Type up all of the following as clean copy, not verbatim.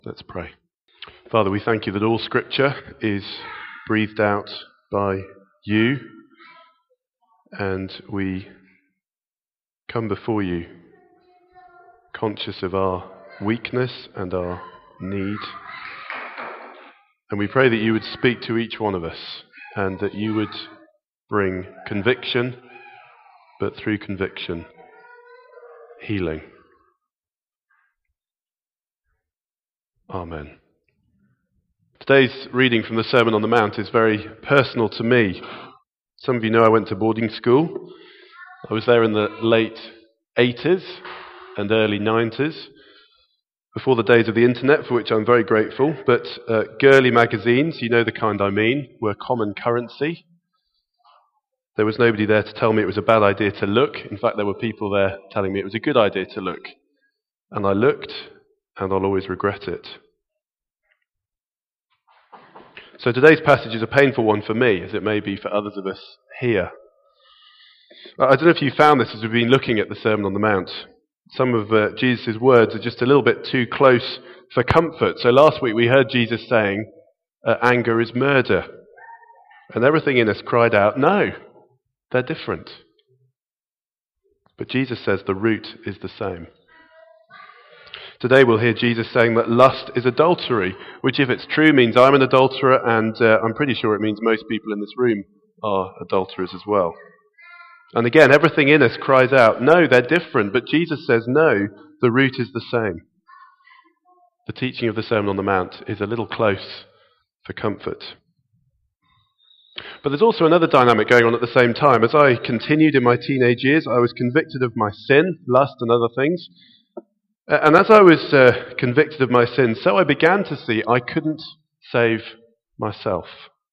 Let's pray. Father, we thank you that all Scripture is breathed out by you, and we come before you conscious of our weakness and our need. And we pray that you would speak to each one of us and that you would bring conviction, but through conviction, healing. Amen. Today's reading from the Sermon on the Mount is very personal to me. Some of you know I went to boarding school. I was there in the late 80s and early 90s, before the days of the internet, for which I'm very grateful. But girly magazines, you know the kind I mean, were common currency. There was nobody there to tell me it was a bad idea to look. In fact, there were people there telling me it was a good idea to look. And I looked, and I'll always regret it. So today's passage is a painful one for me, as it may be for others of us here. I don't know if you found this as we've been looking at the Sermon on the Mount. Some of Jesus' words are just a little bit too close for comfort. So last week we heard Jesus saying, anger is murder. And everything in us cried out, no, they're different. But Jesus says the root is the same. Today we'll hear Jesus saying that lust is adultery, which if it's true means I'm an adulterer, and I'm pretty sure it means most people in this room are adulterers as well. And again, everything in us cries out, no, they're different, but Jesus says no, the root is the same. The teaching of the Sermon on the Mount is a little close for comfort. But there's also another dynamic going on at the same time. As I continued in my teenage years, I was convicted of my sin, lust and other things. And as I was convicted of my sin, so I began to see I couldn't save myself.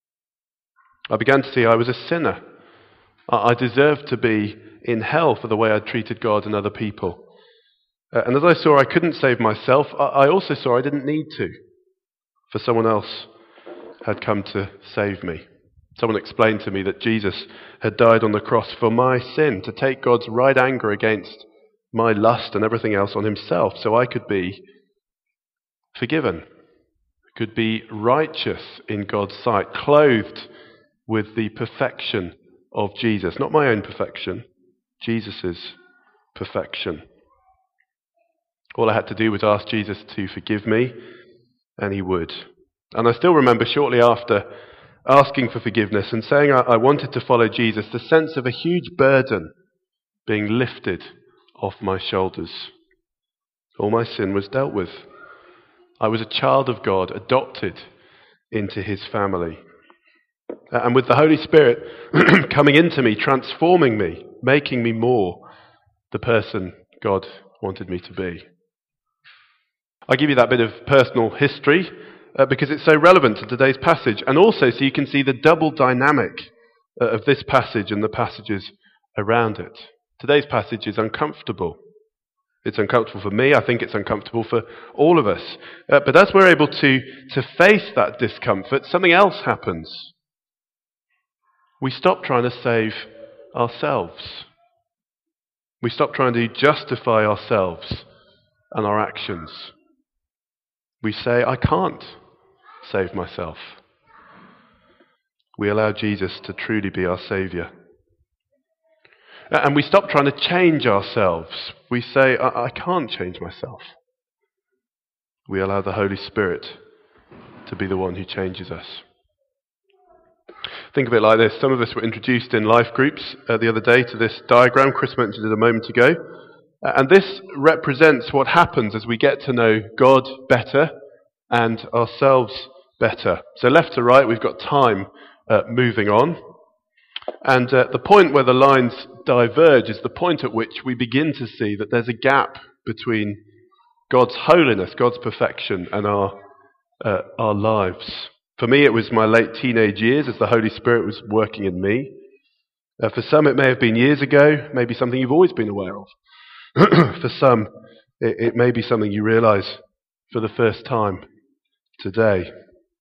I began to see I was a sinner. I deserved to be in hell for the way I'd treated God and other people. And as I saw I couldn't save myself, I also saw I didn't need to, for someone else had come to save me. Someone explained to me that Jesus had died on the cross for my sin, to take God's right anger against my lust and everything else on himself, so I could be forgiven, could be righteous in God's sight, clothed with the perfection of Jesus. Not my own perfection, Jesus' perfection. All I had to do was ask Jesus to forgive me, and he would. And I still remember shortly after asking for forgiveness and saying I wanted to follow Jesus, the sense of a huge burden being lifted off my shoulders. All my sin was dealt with. I was a child of God, adopted into his family. And with the Holy Spirit coming into me, transforming me, making me more the person God wanted me to be. I give you that bit of personal history because it's so relevant to today's passage, and also so you can see the double dynamic of this passage and the passages around it. Today's passage is uncomfortable. It's uncomfortable for me. I think it's uncomfortable for all of us. But as we're able to face that discomfort, something else happens. We stop trying to save ourselves. We stop trying to justify ourselves and our actions. We say, I can't save myself. We allow Jesus to truly be our Saviour. And we stop trying to change ourselves. We say, I can't change myself. We allow the Holy Spirit to be the one who changes us. Think of it like this. Some of us were introduced in life groups the other day to this diagram. Chris mentioned it a moment ago. And this represents what happens as we get to know God better and ourselves better. So left to right, we've got time moving on. And the point where the lines diverge is the point at which we begin to see that there's a gap between God's holiness, God's perfection, and our lives. For me, it was my late teenage years as the Holy Spirit was working in me. For some, it may have been years ago, maybe something you've always been aware of. For some, it may be something you realise for the first time today.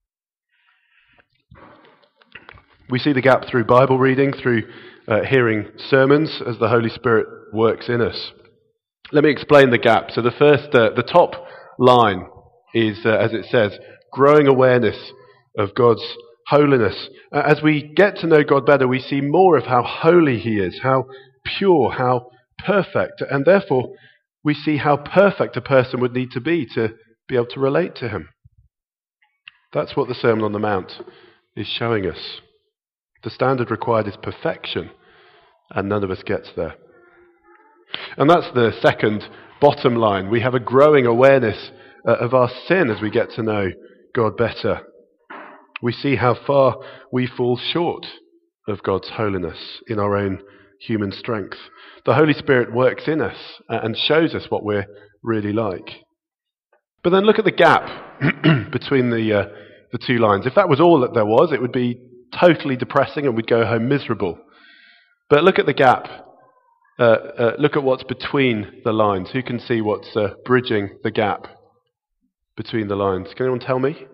We see the gap through Bible reading, through hearing sermons as the Holy Spirit works in us. Let me explain the gap. So the top line is, as it says, growing awareness of God's holiness. As we get to know God better, we see more of how holy he is, how pure, how perfect, and therefore we see how perfect a person would need to be able to relate to him. That's what the Sermon on the Mount is showing us. The standard required is perfection, and none of us gets there. And that's the second bottom line. We have a growing awareness of our sin as we get to know God better. We see how far we fall short of God's holiness in our own human strength. The Holy Spirit works in us and shows us what we're really like. But then look at the gap between the two lines. If that was all that there was, it would be totally depressing and we'd go home miserable. But look at the gap. Look at what's between the lines. Who can see what's bridging the gap between the lines? Can anyone tell me?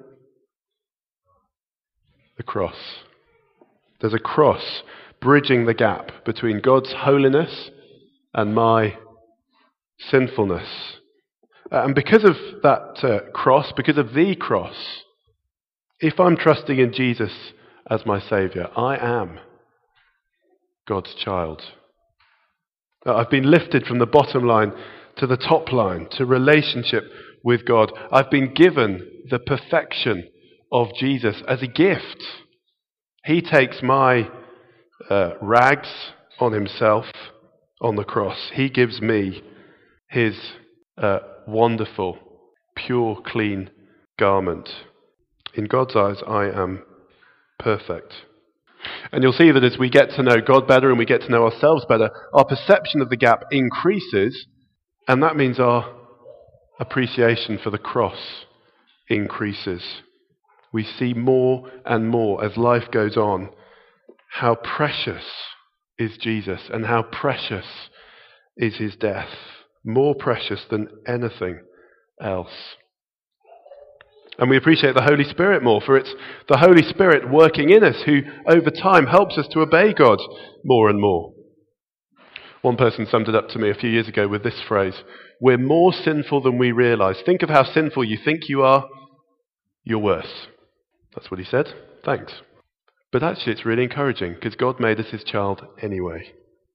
The cross. There's a cross bridging the gap between God's holiness and my sinfulness. And because of that cross, because of the cross, if I'm trusting in Jesus as my Saviour, I am God's child. I've been lifted from the bottom line to the top line, to relationship with God. I've been given the perfection of Jesus as a gift. He takes my rags on himself on the cross. He gives me his wonderful, pure, clean garment. In God's eyes, I am perfect. And you'll see that as we get to know God better and we get to know ourselves better, our perception of the gap increases, and that means our appreciation for the cross increases. We see more and more as life goes on how precious is Jesus and how precious is his death. More precious than anything else. And we appreciate the Holy Spirit more, for it's the Holy Spirit working in us who, over time, helps us to obey God more and more. One person summed it up to me a few years ago with this phrase: we're more sinful than we realise. Think of how sinful you think you are, you're worse. That's what he said. Thanks. But actually it's really encouraging, because God made us his child anyway.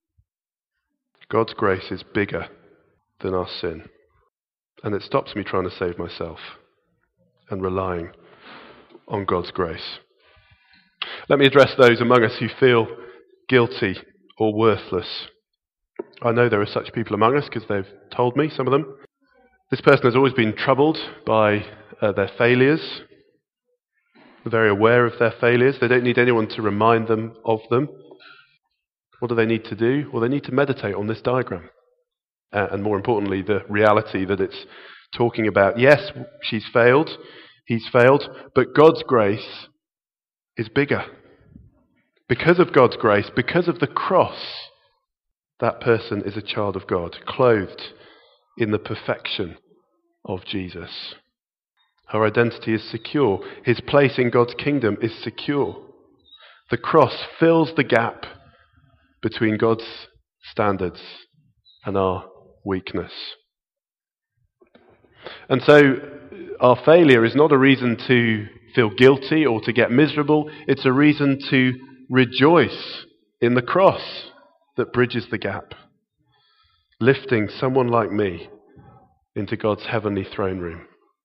God's grace is bigger than our sin. And it stops me trying to save myself and relying on God's grace. Let me address those among us who feel guilty or worthless. I know there are such people among us because they've told me, some of them. This person has always been troubled by their failures. They're very aware of their failures. They don't need anyone to remind them of them. What do they need to do? Well, they need to meditate on this diagram. And more importantly, the reality that it's talking about. Yes, she's failed, he's failed, but God's grace is bigger. Because of God's grace, because of the cross, that person is a child of God, clothed in the perfection of Jesus. Her identity is secure. His place in God's kingdom is secure. The cross fills the gap between God's standards and our weakness. And so our failure is not a reason to feel guilty or to get miserable. It's a reason to rejoice in the cross that bridges the gap, lifting someone like me into God's heavenly throne room.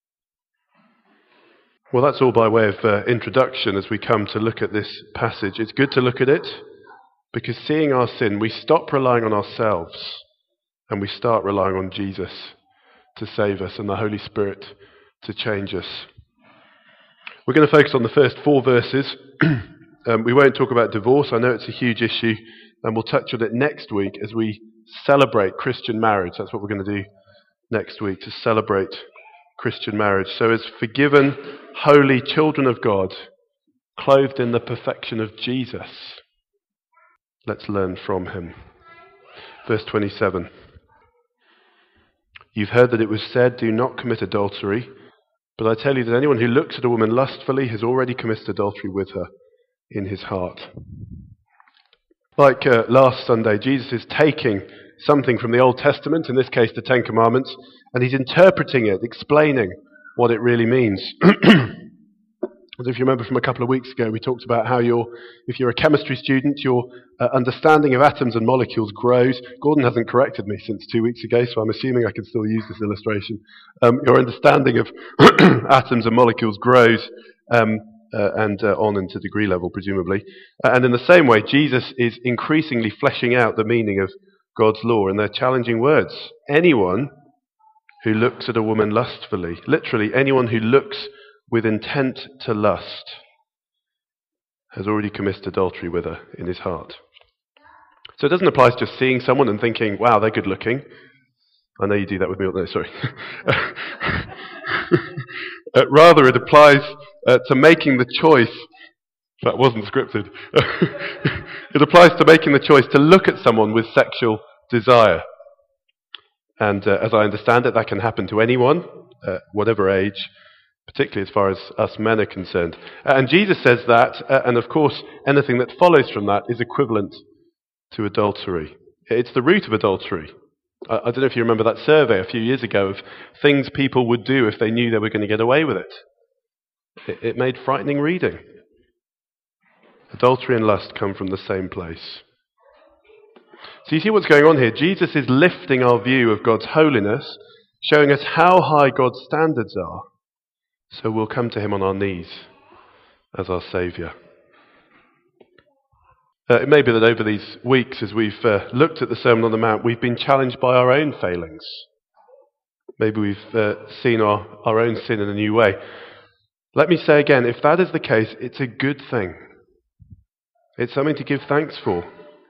Well, that's all by way of introduction as we come to look at this passage. It's good to look at it because seeing our sin, we stop relying on ourselves and we start relying on Jesus to save us and the Holy Spirit to change us. We're going to focus on the first 4 verses. We won't talk about divorce. I know it's a huge issue, and we'll touch on it next week as we celebrate Christian marriage. That's what we're going to do next week, to celebrate Christian marriage. So as forgiven, holy children of God, clothed in the perfection of Jesus, let's learn from him. Verse 27. You've heard that it was said, do not commit adultery. But I tell you that anyone who looks at a woman lustfully has already committed adultery with her in his heart. Like last Sunday, Jesus is taking something from the Old Testament, in this case the Ten Commandments, and he's interpreting it, explaining what it really means. If you remember from a couple of weeks ago, we talked about how if you're a chemistry student, your understanding of atoms and molecules grows. Gordon hasn't corrected me since 2 weeks ago, so I'm assuming I can still use this illustration. Your understanding of atoms and molecules grows and on into degree level, presumably. And in the same way, Jesus is increasingly fleshing out the meaning of God's law, and they're challenging words. Anyone who looks at a woman lustfully, literally anyone who looks with intent to lust, has already committed adultery with her in his heart. So it doesn't apply to just seeing someone and thinking, wow, they're good looking. I know you do that with me. No, sorry. Rather, it applies to making the choice. That wasn't scripted. It applies to making the choice to look at someone with sexual desire. And as I understand it, that can happen to anyone, whatever age, particularly as far as us men are concerned. And Jesus says that, and of course, anything that follows from that is equivalent to adultery. It's the root of adultery. I don't know if you remember that survey a few years ago of things people would do if they knew they were going to get away with it. It made frightening reading. Adultery and lust come from the same place. So you see what's going on here. Jesus is lifting our view of God's holiness, showing us how high God's standards are, so we'll come to him on our knees as our Saviour. It may be that over these weeks, as we've looked at the Sermon on the Mount, we've been challenged by our own failings. Maybe we've seen our own sin in a new way. Let me say again, if that is the case, it's a good thing. It's something to give thanks for.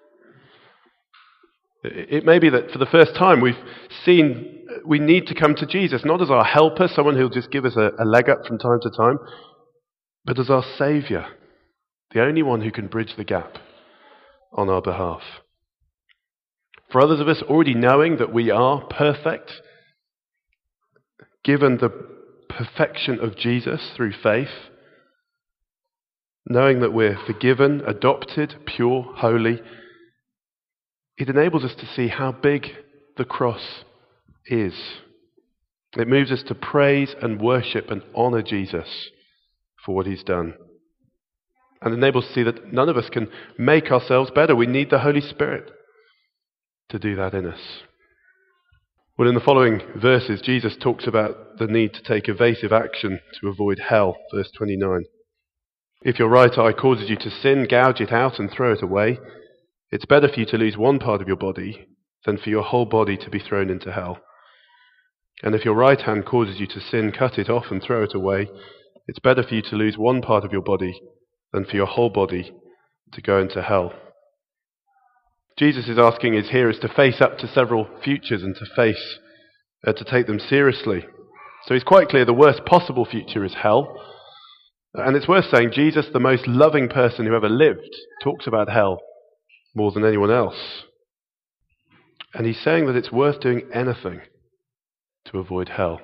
It may be that for the first time we've seen we need to come to Jesus, not as our helper, someone who'll just give us a leg up from time to time, but as our Saviour, the only one who can bridge the gap on our behalf. For others of us, already knowing that we are perfect, given the perfection of Jesus through faith, knowing that we're forgiven, adopted, pure, holy, it enables us to see how big the cross is. It moves us to praise and worship and honour Jesus for what he's done. And enables us to see that none of us can make ourselves better. We need the Holy Spirit to do that in us. Well, in the following verses, Jesus talks about the need to take evasive action to avoid hell. Verse 29. If your right eye causes you to sin, gouge it out and throw it away. It's better for you to lose one part of your body than for your whole body to be thrown into hell. And if your right hand causes you to sin, cut it off and throw it away. It's better for you to lose one part of your body than for your whole body to go into hell. Jesus is asking his hearers to face up to several futures and to take them seriously. So he's quite clear the worst possible future is hell. And it's worth saying Jesus, the most loving person who ever lived, talks about hell more than anyone else. And he's saying that it's worth doing anything to avoid hell.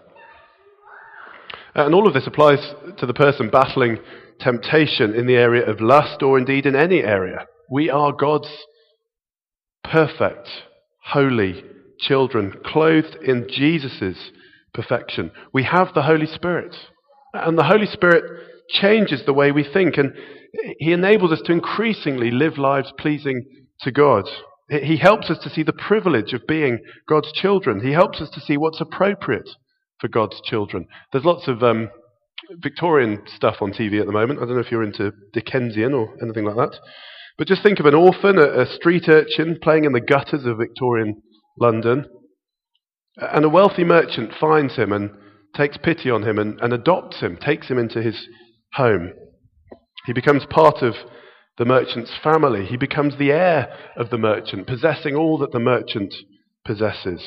And all of this applies to the person battling temptation in the area of lust or indeed in any area. We are God's perfect, holy children, clothed in Jesus' perfection. We have the Holy Spirit. And the Holy Spirit changes the way we think, and he enables us to increasingly live lives pleasing to God. He helps us to see the privilege of being God's children. He helps us to see what's appropriate for God's children. There's lots of Victorian stuff on TV at the moment. I don't know if you're into Dickensian or anything like that. But just think of an orphan, a street urchin playing in the gutters of Victorian London. And a wealthy merchant finds him and takes pity on him and adopts him, takes him into his home. He becomes part of the merchant's family. He becomes the heir of the merchant, possessing all that the merchant possesses.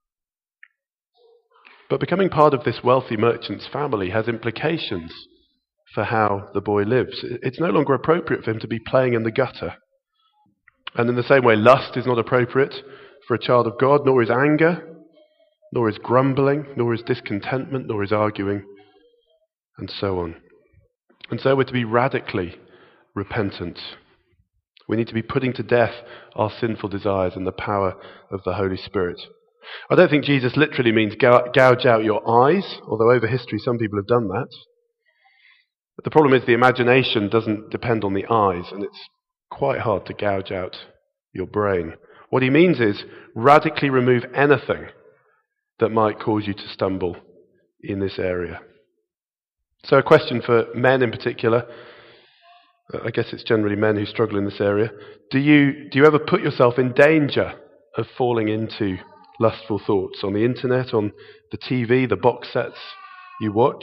But becoming part of this wealthy merchant's family has implications for how the boy lives. It's no longer appropriate for him to be playing in the gutter. And in the same way, lust is not appropriate for a child of God, nor is anger, nor is grumbling, nor is discontentment, nor is arguing, and so on. And so we're to be radically repentant. We need to be putting to death our sinful desires in the power of the Holy Spirit. I don't think Jesus literally means gouge out your eyes, although over history some people have done that. But the problem is the imagination doesn't depend on the eyes, and it's quite hard to gouge out your brain. What he means is radically remove anything that might cause you to stumble in this area. So a question for men in particular, I guess it's generally men who struggle in this area. Do you ever put yourself in danger of falling into lustful thoughts on the internet, on the TV, the box sets you watch?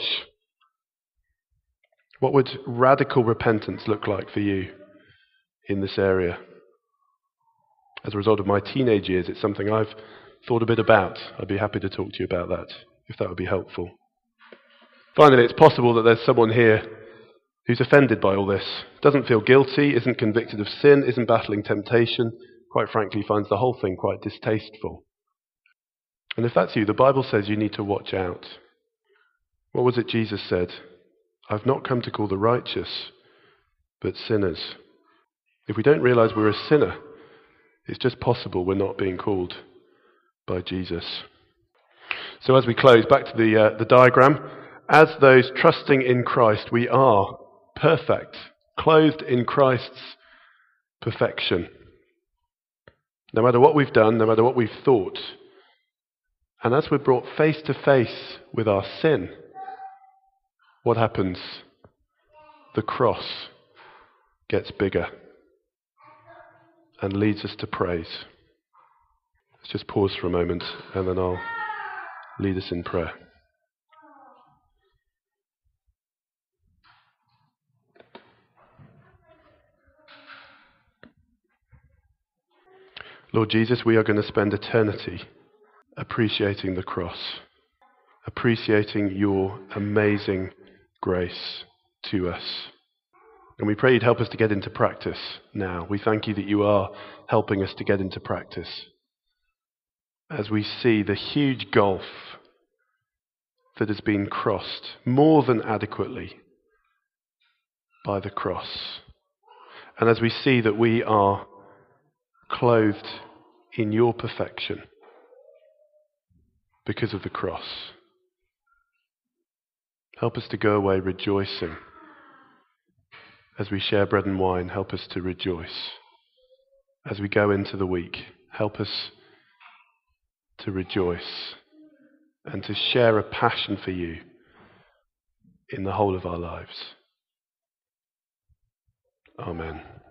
What would radical repentance look like for you in this area? As a result of my teenage years, it's something I've thought a bit about. I'd be happy to talk to you about that, if that would be helpful. Finally, it's possible that there's someone here who's offended by all this, doesn't feel guilty, isn't convicted of sin, isn't battling temptation, quite frankly finds the whole thing quite distasteful. And if that's you, the Bible says you need to watch out. What was it Jesus said? I've not come to call the righteous, but sinners. If we don't realize we're a sinner, it's just possible we're not being called by Jesus. So as we close, back to the diagram. As those trusting in Christ, we are perfect, clothed in Christ's perfection. No matter what we've done, no matter what we've thought. And as we're brought face to face with our sin, what happens? The cross gets bigger and leads us to praise. Let's just pause for a moment and then I'll lead us in prayer. Lord Jesus, we are going to spend eternity appreciating the cross, appreciating your amazing grace to us. And we pray you'd help us to get into practice now. We thank you that you are helping us to get into practice as we see the huge gulf that has been crossed more than adequately by the cross. And as we see that we are clothed in your perfection because of the cross. Help us to go away rejoicing. As we share bread and wine, help us to rejoice. As we go into the week, help us to rejoice and to share a passion for you in the whole of our lives. Amen.